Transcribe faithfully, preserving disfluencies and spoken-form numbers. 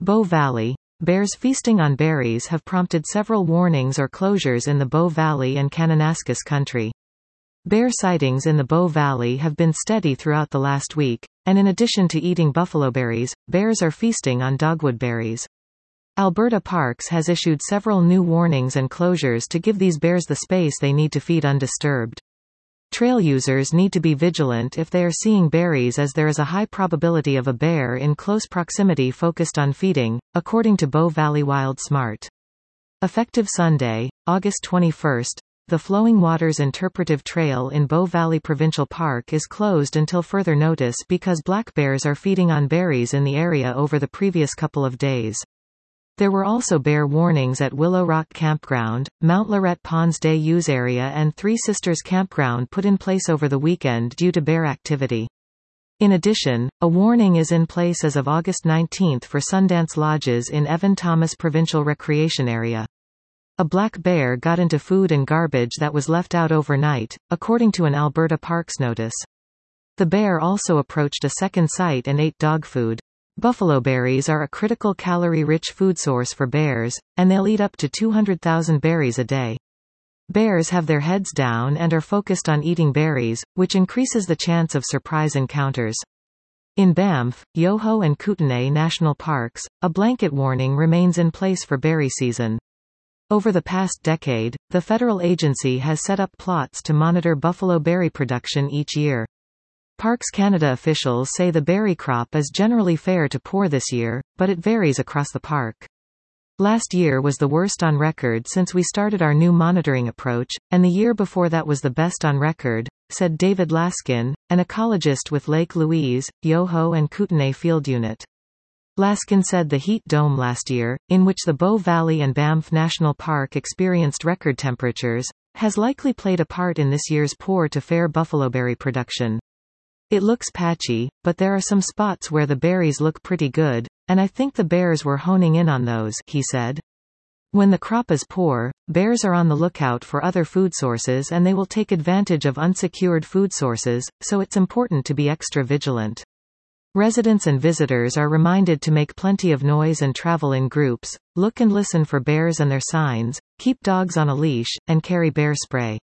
Bow Valley. Bears feasting on berries have prompted several warnings or closures in the Bow Valley and Kananaskis country. Bear sightings in the Bow Valley have been steady throughout the last week, and in addition to eating buffalo berries, bears are feasting on dogwood berries. Alberta Parks has issued several new warnings and closures to give these bears the space they need to feed undisturbed. Trail users need to be vigilant if they are seeing berries, as there is a high probability of a bear in close proximity focused on feeding, according to Bow Valley Wild Smart. Effective Sunday, August twenty-first, the Flowing Waters Interpretive Trail in Bow Valley Provincial Park is closed until further notice because black bears are feeding on berries in the area over the previous couple of days. There were also bear warnings at Willow Rock Campground, Mount Lorette Ponds Day Use Area and Three Sisters Campground put in place over the weekend due to bear activity. In addition, a warning is in place as of August nineteenth for Sundance Lodges in Evan Thomas Provincial Recreation Area. A black bear got into food and garbage that was left out overnight, according to an Alberta Parks notice. The bear also approached a second site and ate dog food. Buffalo berries are a critical calorie-rich food source for bears, and they'll eat up to two hundred thousand berries a day. Bears have their heads down and are focused on eating berries, which increases the chance of surprise encounters. In Banff, Yoho and Kootenay National Parks, a blanket warning remains in place for berry season. Over the past decade, the federal agency has set up plots to monitor buffalo berry production each year. Parks Canada officials say the berry crop is generally fair to poor this year, but it varies across the park. Last year was the worst on record since we started our new monitoring approach, and the year before that was the best on record, said David Laskin, an ecologist with Lake Louise, Yoho and Kootenay Field Unit. Laskin said the heat dome last year, in which the Bow Valley and Banff National Park experienced record temperatures, has likely played a part in this year's poor to fair buffalo berry production. It looks patchy, but there are some spots where the berries look pretty good, and I think the bears were honing in on those, he said. When the crop is poor, bears are on the lookout for other food sources and they will take advantage of unsecured food sources, so it's important to be extra vigilant. Residents and visitors are reminded to make plenty of noise and travel in groups, look and listen for bears and their signs, keep dogs on a leash, and carry bear spray.